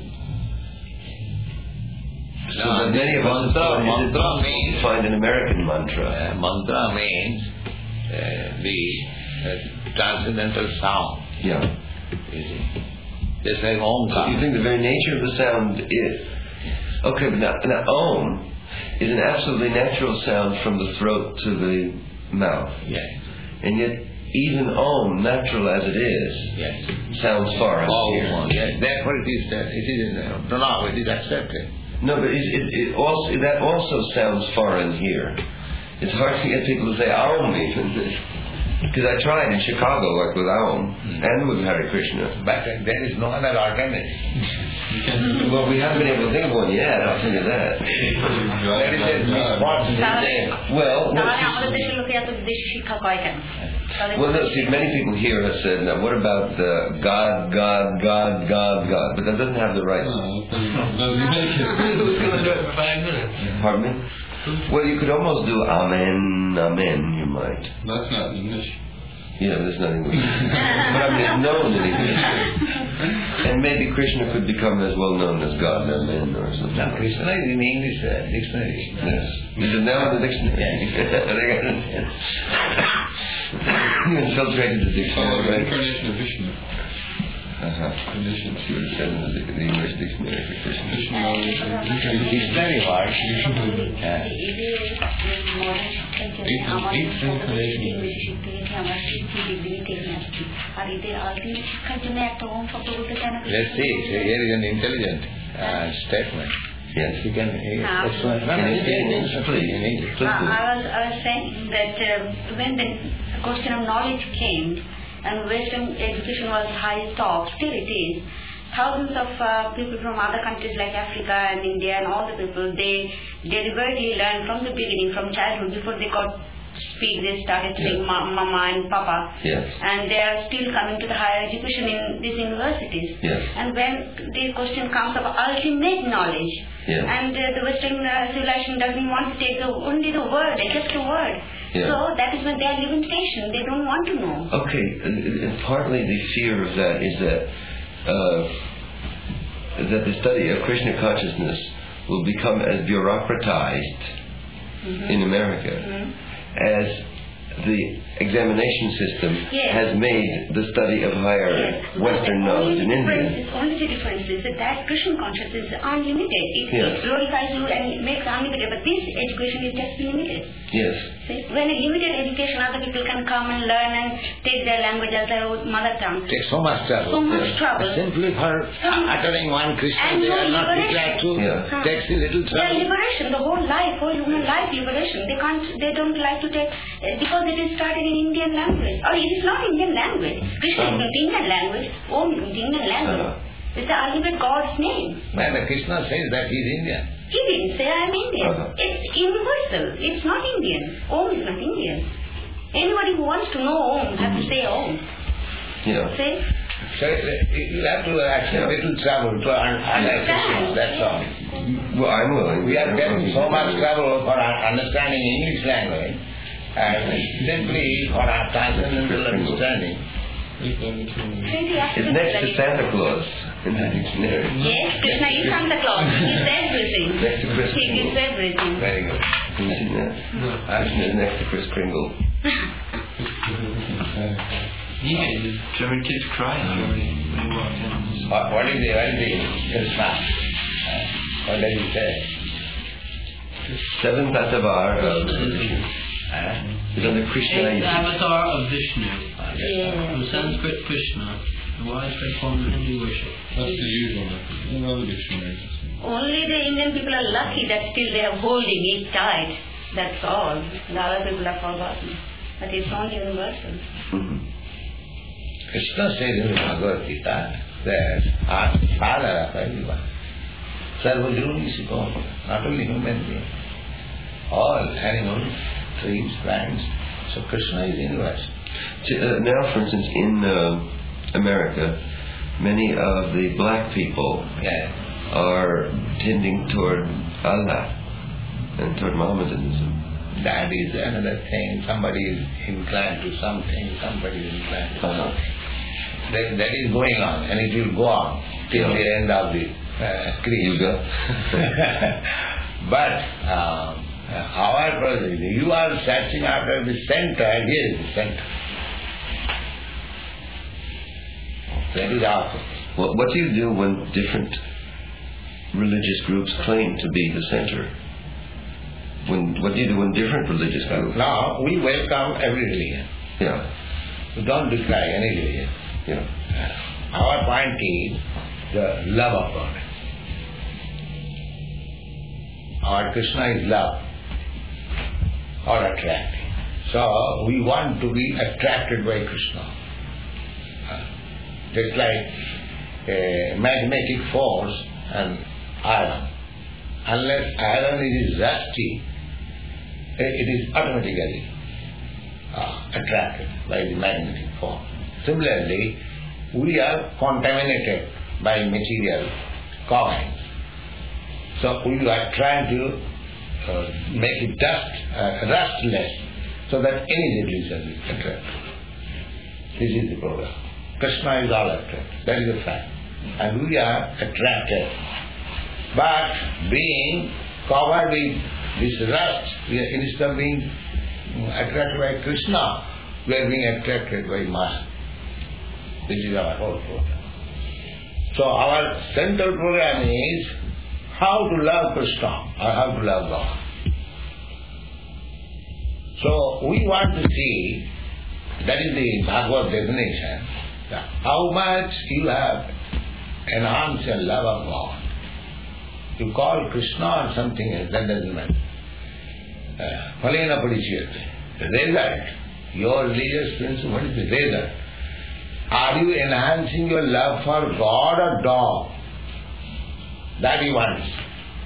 So no, that many of us mantra, mantra means, find an American mantra. Uh, mantra means uh, the uh, transcendental sound. Yeah. You see? Just like Om. So you think the very nature of the sound is... Okay, but now, now Om is an absolutely natural sound from the throat to the mouth. Yes. And yet, even Om, natural as it is, yes, sounds far out oh, here. Yes, therefore it is, uh, it is uh, pronounced, it is accepted. No, but it, it, it also, that also sounds foreign here. It's hard to get people to say Om even. Because I tried in Chicago, like with Aum, mm. and with Hare Krishna. But uh, there is no other alternative. Well, we haven't been able to think of one yet, I'll tell you that. There is a spot there. Well, no, well, no, see, many people here have said, now what about the God, God, God, God, God? But that doesn't have the right. No, who's going to do it for five minutes? Pardon me? Well, you could almost do Amen, Amen, you might. That's not English. Yeah, that's not English. But I mean, it's known in English. And maybe Krishna could become as well known as God, Amen, or something. Now, Krishna is in English uh, dictionary. Yes. Is it now in the dictionary? Yes. You infiltrated the dictionary, Oh, right? incarnation of Vishnu. Uh-huh. Condition. See what it says in the, the English dictionary for Krishna. Vishnu always says Dictionary word. Yeah. Eighth incarnation. Let's see, here is an intelligent uh, statement. Yes. You can uh, explain. No, in English, please. In English. Uh, I was I was saying that uh, when the question of knowledge came and Western education was highest top, still it is. Thousands of uh, people from other countries like Africa and India and all the people, they deliberately learn from the beginning, from childhood, before they got speak, they started saying ma- mama and papa. Yes. And they are still coming to the higher education in these universities. Yes. And when the question comes of ultimate knowledge, yes. and uh, the Western uh, civilization doesn't want to take the, only the word, just a word. Yeah. So that is when they are limitation. They don't want to know. Okay, and, and partly the fear of that is that uh, that the study of Krishna consciousness will become as bureaucratized mm-hmm. in America mm-hmm. as the examination system yes. has made the study of higher yes. Western knowledge in India. Only the difference is that, that Krishna consciousness is unlimited. It, yes. it glorifies you and it makes unlimited, but this education is just limited. Yes. See, when a limited education, other people can come and learn and take their language as their own mother tongue. Take so much trouble. So much yes. trouble. Simply for Some, uttering one Krishna, they no are not declared to. Yeah. Huh. Takes a little trouble. Their liberation, the whole life, whole human life liberation. They can't, they don't like to take, uh, because it is started in Indian language. Or it is not Indian language. Krishna is not Indian language. Om is Indian language. Uh-huh. It's the ultimate God's name. Man, Krishna says that he is Indian. He didn't say I am Indian. Uh-huh. It's universal. It's not Indian. Om is not Indian. Anybody who wants to know Om has to say Om. Yeah. See? So you have to actually yeah. little trouble to understand Krishna, that's all. Well, I'm willing. We are getting so much trouble for understanding English language, and simply for our transcendental understanding. It's next to Santa Claus in the dictionary. Yes, Krishna is Santa Claus. He gives everything. Next to Kris He Kringle. gives everything. Very good. Have you seen that? No. Krishna is next to Kris Kringle. Yeah, the German kids crying when he walked in. What, what is the, what is the Krishna? Uh, what does he say? Seventh Atavar Well, of this is Uh, is under Krishna. the avatar of Vishnu. Yeah. From Sanskrit Krishna, the widespread form of Hindu worship. That's the usual method. In other dictionaries. Only the Indian people are lucky that still they are holding it tight. That's all. The other people are forgotten. But it's not universal. Mm-hmm. Krishna says in the Bhagavad Gita that our father of everyone, Sarvajuni Sikon, not only human beings, all animals, trees, plants. So Krishna is universal. Uh, now, for instance, in uh, America, many of the black people Yeah. are tending toward Allah and toward Mohammedanism. That is another thing. Somebody is inclined to something, somebody is inclined to Uh-huh. something. That, that is going on, and it will go on till Yeah. the end of the uh, creed. Yuga. But um, however, you are searching after the center, and here is the center. That is our purpose. Well, what do you do when different religious groups claim to be the center? When what do you do when different religious groups? Now, we welcome every religion. Yeah. We don't dislike any religion. Yeah. Uh, our point is the love of God. Our Krishna is love or attracting. So we want to be attracted by Krishna. Just like a magnetic force and iron. Unless iron is rusty, it is automatically uh, attracted by the magnetic force. Similarly, we are contaminated by material coins. So we are trying to uh, make it dust, uh, rustless, so that immediately shall be attracted. This is the program. Krishna is all attracted. That is a fact. And we are attracted. But being covered with this rust, we are, instead of being attracted by Krishna, we are being attracted by Maya. This is our whole program. So our central program is how to love Krishna or how to love God. So we want to see, that is the Bhagavad definition, how much you have enhanced your love of God. You call Krishna or something else, that doesn't matter. Phalena Padichyate. The result, your religious principle, what is the result? Are you enhancing your love for God or dog? That you want to see.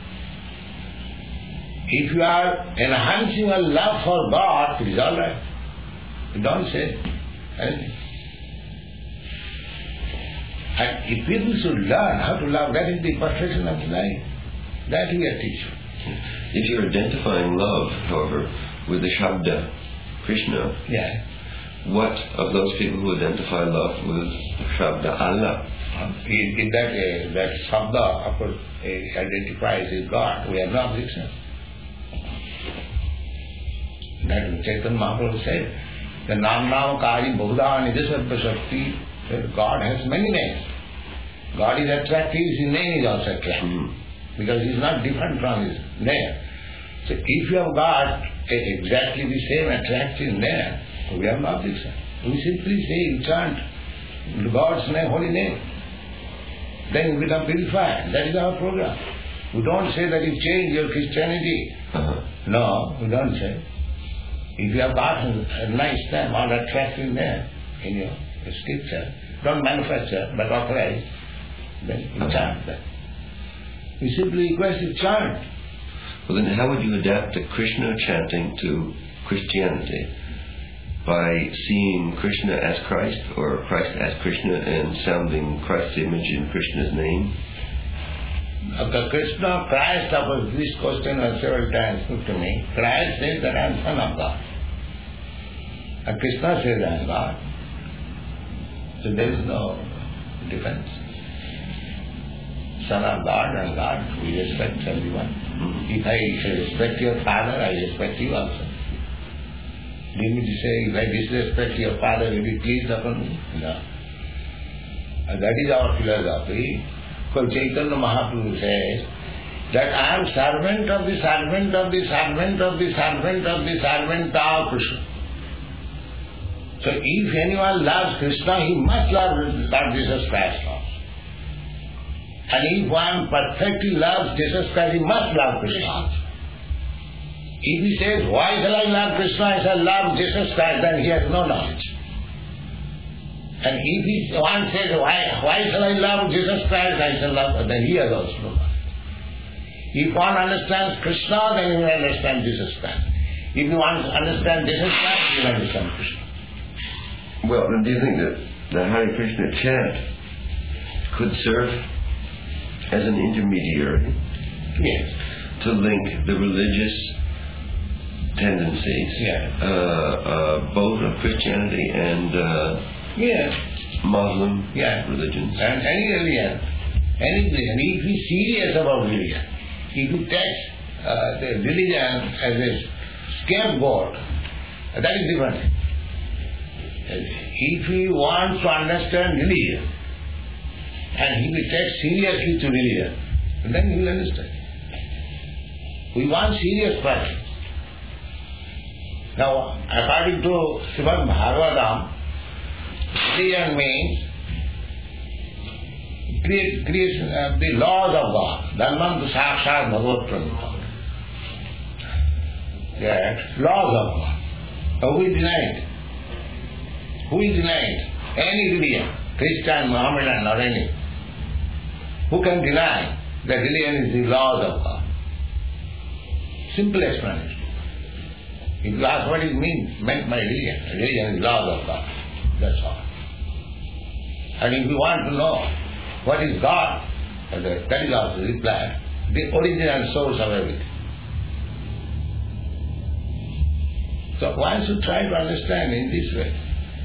If you are enhancing your love for God, it is all right. You don't say anything. And if people should learn how to love, that is the perfection of life. That we are teaching. If you're identifying love, however, with the Shabda, Krishna, yeah. what of those people who identify love with Shabda, Allah? In, in that uh, that Shabda, of course, uh, identifies as God, we have no objection. That Chaitanya Mahaprabhu said, the Nam Nam Kari Bhuvda Nidasarva Shakti, God has many names. God is attractive, his name is also attractive. Mm. Because he is not different from his name. So if you have got a, exactly the same attractive name, we have no objection. We simply say, you chant God's name, holy name. Then you become purified. That is our program. We don't say that you change your Christianity. Uh-huh. No, we don't say. If you have got a nice name or attractive name in your scripture, don't manufacture but authorize, then you uh-huh. chant that. We simply request you chant. Well then how would you adapt the Krishna chanting to Christianity? By seeing Krishna as Christ or Christ as Krishna and sounding Christ's image in Krishna's name? After Krishna, Christ, of this question was several times put to me. Christ says that I am son of God. And Krishna says I am God. So there is no difference. Son of God and God, we respect everyone. Mm-hmm. If I respect your father, I respect you also. Do you mean to say, if I disrespect your father, will you be pleased upon me? No. And that is our philosophy. Because Chaitanya Mahaprabhu says that I am servant of the servant of the servant of the servant of the servant of Krishna. So if anyone loves Krishna, he must love Lord Jesus Christ also. And if one perfectly loves Jesus Christ, he must love Krishna also. If he says, why shall I love Krishna? I shall love Jesus Christ, then he has no knowledge. And if he, one says, why, why shall I love Jesus Christ? I shall love, then he has also no knowledge. If one understands Krishna, then he will understand Jesus Christ. If you want to understand Jesus Christ, you will understand Krishna. Well, then do you think that the Hare Krishna chant could serve as an intermediary? Yes. To link the religious tendencies, yeah. uh, uh, both of Christianity and uh, yeah. Muslim yeah. religions. And any religion, any religion, if he is serious about religion, if he takes uh, the religion as a scapegoat, that is different. If he wants to understand religion, and he will take seriously to religion, then he will understand. We want serious practice. Now, according to Srimad Bhagavatam, religion means create, creation of the laws of God. Dharmam tu sakshat bhagavat pranita. Yes, laws of God. Who is denying it? Who is denying it? Any religion, Christian, Mohammedan or any. Who can deny that religion is the laws of God? Simple explanation. If you ask what it means, meant by religion, religion is laws of God. That's all. And if you want to know what is God, that is also replied, the original source of everything. So one should try to understand in this way.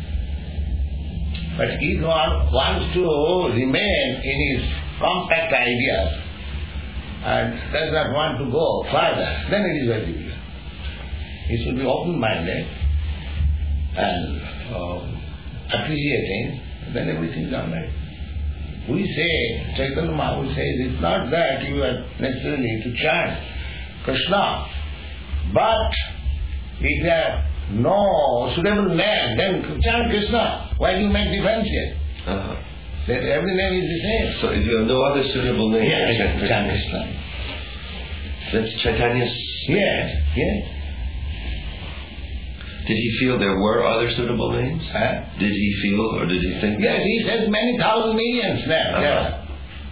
But if one wants to remain in his compact ideas and does not want to go further, then it is very difficult. He should be open-minded and uh, appreciating, then everything is all right. We say, Chaitanya Mahaprabhu says, it's not that you are necessarily to chant Krishna, but if there are no suitable name, then chant Krishna. Why do you make difference here? Uh-huh. That every name is the same. So if you have no other suitable name, Yes, chant chant Krishna. Krishna. That's Chaitanya's. Yes, yes. Did he feel there were other suitable names? Huh? Did he feel or did he think? Yes, he says many thousand millions there. Uh-huh. Yeah.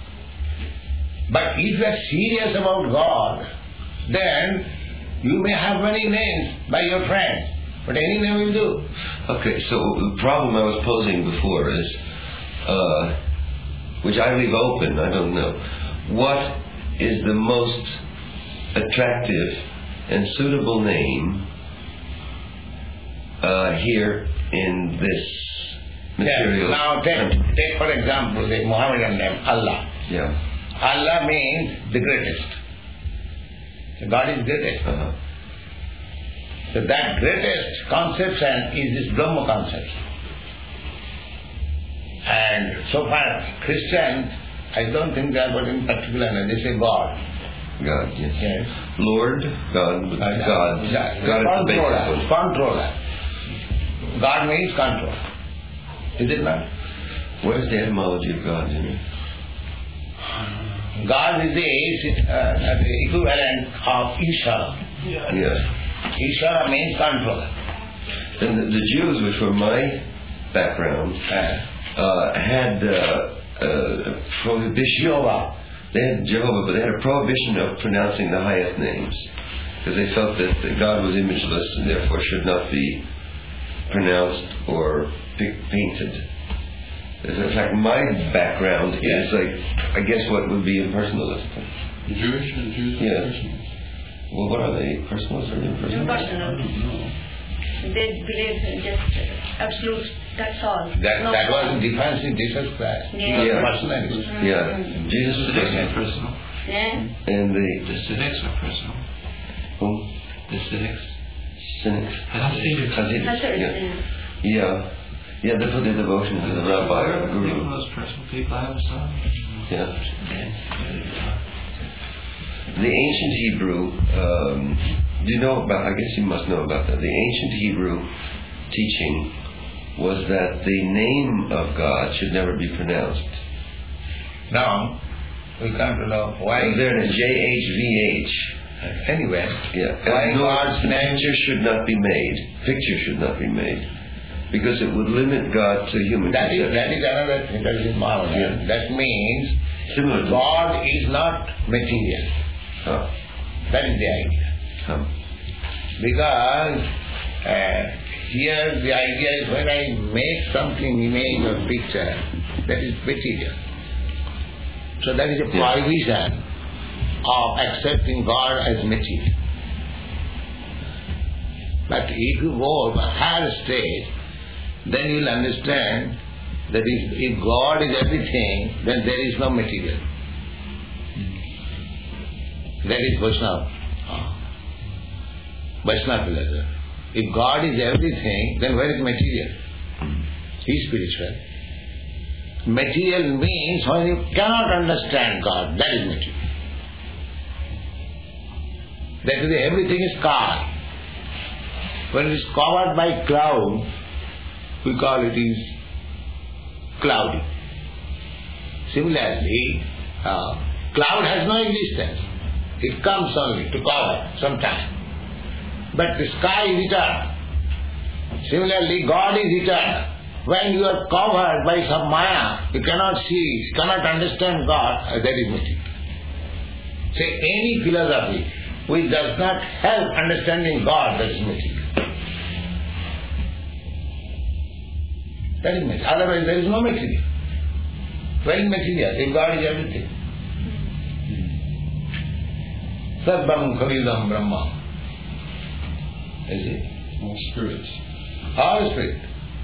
But if you are serious about God, then you may have many names by your friends, but any name will do. Okay, so the problem I was posing before is, uh, which I leave open, I don't know, what is the most attractive and suitable name uh, here in this material? Yes. Now take, take for example the Mohammedan name, Allah. Yeah. Allah means the greatest. So God is greatest. Uh-huh. So that greatest conception is this Brahma concept. And so far Christians, I don't think they are but in particular, they say God. God, yes. Yes. Lord, God, Uh, God. yeah, God is the controller, basic one. controller. God means control. Is it not? What is the etymology of God in it? God is the, uh, the equivalent of Ishvara. Yes. Ishvara means controller. And the, the Jews, which were my background, Uh, uh, had uh, uh, prohibition. Jehovah. They had Jehovah, but they had a prohibition of pronouncing the highest names because they felt that, that God was imageless and therefore should not be pronounced or p- painted. In fact, my background Yes. is like, I guess, what would be impersonalist. Jewish and Jews are Yes. personal. Well, what are they? Personalist or impersonalist? Impersonal. I don't know. They believe in just absolute, that's all. That, No that was form. the difference in Jesus Christ. He Yeah. was Yeah. personalist. Yeah. Jesus The was Siddhics are personal. personal. Yeah. And the The Siddhics are personal. whom? The Siddhics. Cynics. Hasidics. Hasidics. Hasidics, Yeah. yeah. Yeah. Yeah, they put their devotion to the rabbi or the People, guru. those personal people, I have a son. Yeah. The ancient Hebrew, um, do you know about, I guess you must know about that. The ancient Hebrew teaching was that the name of God should never be pronounced. Now, we come to know why. Is there a J H V H? Anyway, Yeah. why And nor- God's name picture should not be made. Picture should not be made. Because it would limit God to human That is, conception. that is another thing, that is Mohammedan. Yeah. That means Similar to God is not material. Oh, That is the idea. oh. Because uh, here the idea is when I make something, image or picture, that is material. So that is a Yeah. prohibition of accepting God as material. But if you go to a higher stage, then you will understand that if, if God is everything, then there is no material. That is Vaishnava. Vaishnava philosophy. If God is everything, then where is material? He is spiritual. Material means when you cannot understand God, that is material. That is, everything is cloud. When it is covered by cloud, we call it is cloudy. Similarly, uh, cloud has no existence. It comes only to cover sometime. But the sky is eternal. Similarly, God is eternal. When you are covered by some maya, you cannot see, cannot understand God, that is material. Say any philosophy which does not help understanding God, that is material. That is material. Otherwise there is no material. Very material, if God is everything. Sarvam Khalidam Brahma. Is it? All spirits. All spirit.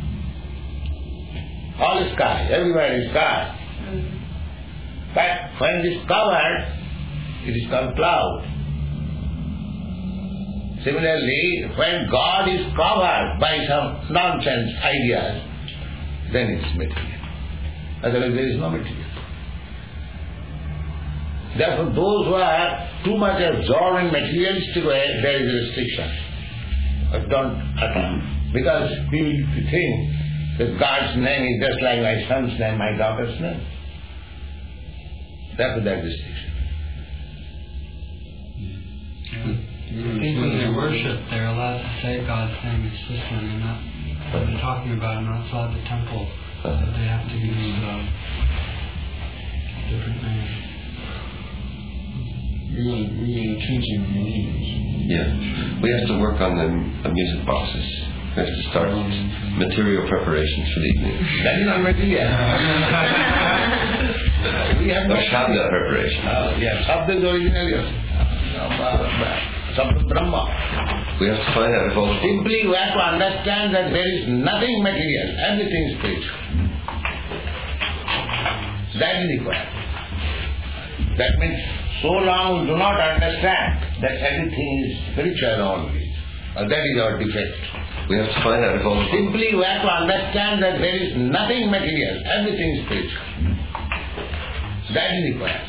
All sky. Everywhere is sky. Mm-hmm. But when it is covered, it is called cloud. Similarly, when God is covered by some nonsense ideas, then it is material. Otherwise there is no material. Therefore those who are too much absorbed in materialistic way, there is a restriction. But don't attempt. Because people think that God's name is just like my son's name, my daughter's name. Therefore that restriction. I think when they worship, they're allowed to say God's name is this one. They're not, when they're talking about it, not outside the temple, but they have to use uh, different names. We're going to, we're going to change some names. Yeah. We have to work on the, the music boxes. We have to start material preparations for the evening. That is not material. We have no Shabda preparation. Uh, yeah, Shabda is original. Shabda Brahma. We have to find out if all Simply we have to understand that there is nothing material, everything is spiritual. That is required. That means so long we do not understand that everything is spiritual only. Uh, that is our defect. We have to find out if all Simply we have to understand that there is nothing material, everything is spiritual. That is required.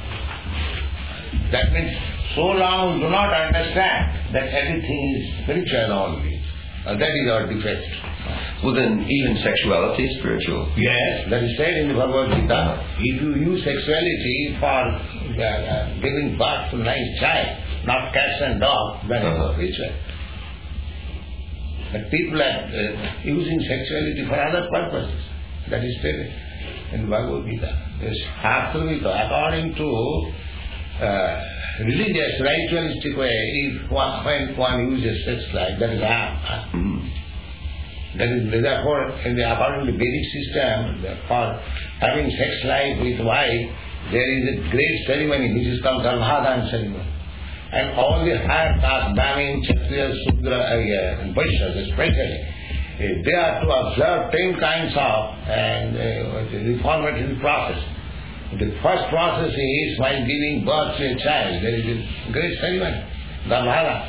That means so long we do not understand that everything is spiritual only. Uh, that is our defect. Well then, even sexuality is spiritual. Yes, that is said in the Bhagavad Gita. If you use sexuality for uh, uh, giving birth to nice child, not cats and dogs, then Uh-huh. it's spiritual. But people are uh, using sexuality for other purposes. That is stated in the Bhagavad Gita. Yes, according to uh, religious, ritualistic way, if one, when one uses sex life, that is harm. Mm. That is, therefore, in the, according to the Vedic system, for having sex life with wife, there is a great ceremony which is called Garbhadan ceremony. And all the higher caste, Brahmin, Kshatriya, Sudra, uh, and Vaishyas especially, uh, they are to observe ten kinds of and uh, reformatory process. The first process is while giving birth to a child, there is a great ceremony, Garbhadan.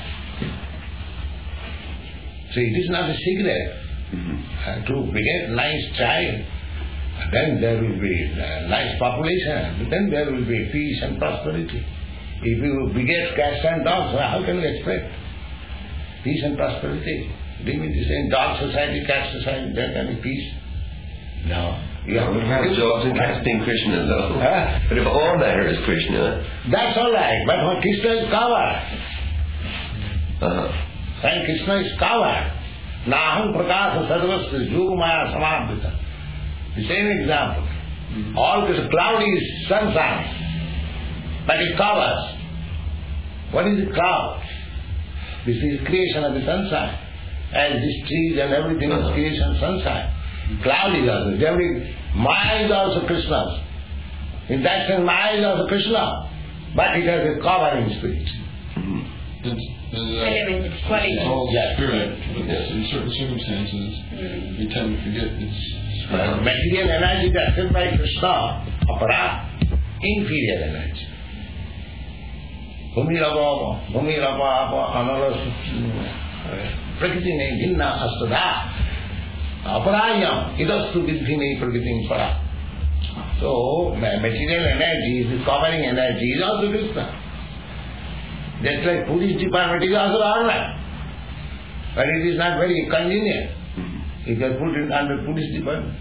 So it is not a secret. Uh, to beget nice child, then there will be uh, nice population, then there will be peace and prosperity. If you beget cats and dogs, how can you expect peace and prosperity? Do you mean to say in dog society, cat society, there can be peace? No. You have to have jobs in casting Krishna though. Huh? But if all matter is Krishna... That's all right, but when Krishna is covered, Uh-huh. when Krishna is covered, Naham prakasa sarvasya yugmaya samabhita. The same example. Mm-hmm. All this cloud is sunshine, but it covers. What is the cloud? This is creation of the sunshine. As these trees and everything is creation of sunshine. Cloud is also. Every Maya is also Krishna's. In that sense, Maya is also Krishna, but it has a covering spirit. Mm-hmm. It's, uh, Elements, qualities. it's all Yes. spirit, but Yes. in certain circumstances, Mm. we tend to forget it's Uh, spirit. material energy is accepted by Krishna, apara, inferior energy. Bhumi rapa, bhumi rapa, apa, analas, prakriti ne bhinna astada, aparayam, idastu vidhi ne prakriti para. So, ma- material energy, the covering energy is also Krishna. Just like police department is also government. But it is not very convenient. You can put it under police department.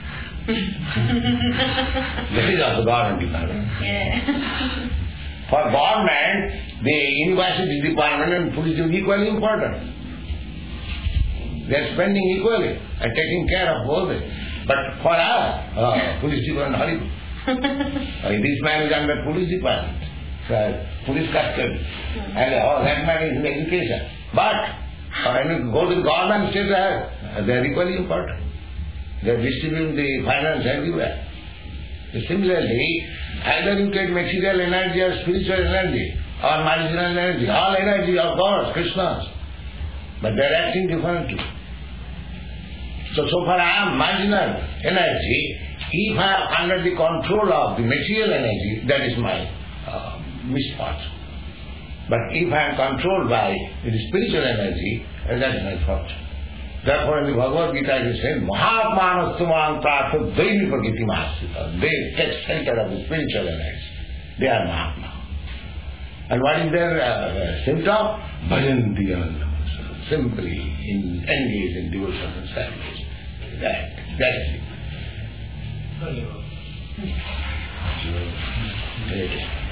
That is also government department. Yeah. For government, the university department and police is equally important. They are spending equally and taking care of both. But for us, oh, police department, horrible. uh, this man is under police department, uh, police custody, and oh, that man is in education. But uh, when you go to the government state, uh, they are equally important. They are distributing the finance everywhere. Similarly, either you get material energy or spiritual energy or marginal energy, all energy of God, Krishna's. But they are acting differently. So, so far I am marginal energy. If I am under the control of the material energy, that is my uh, misfortune. But if I am controlled by the spiritual energy, that is my fortune. Therefore, in the Bhagavad Gita it is said, Mahatmanastumam Tatha Devi Prakiti Mahasita. They take shelter of the spiritual energy. They are Mahatma. And what is their uh, symptom? Bhajanti Anandam. Simply in, engage in devotion and service. That, that is it. Very good.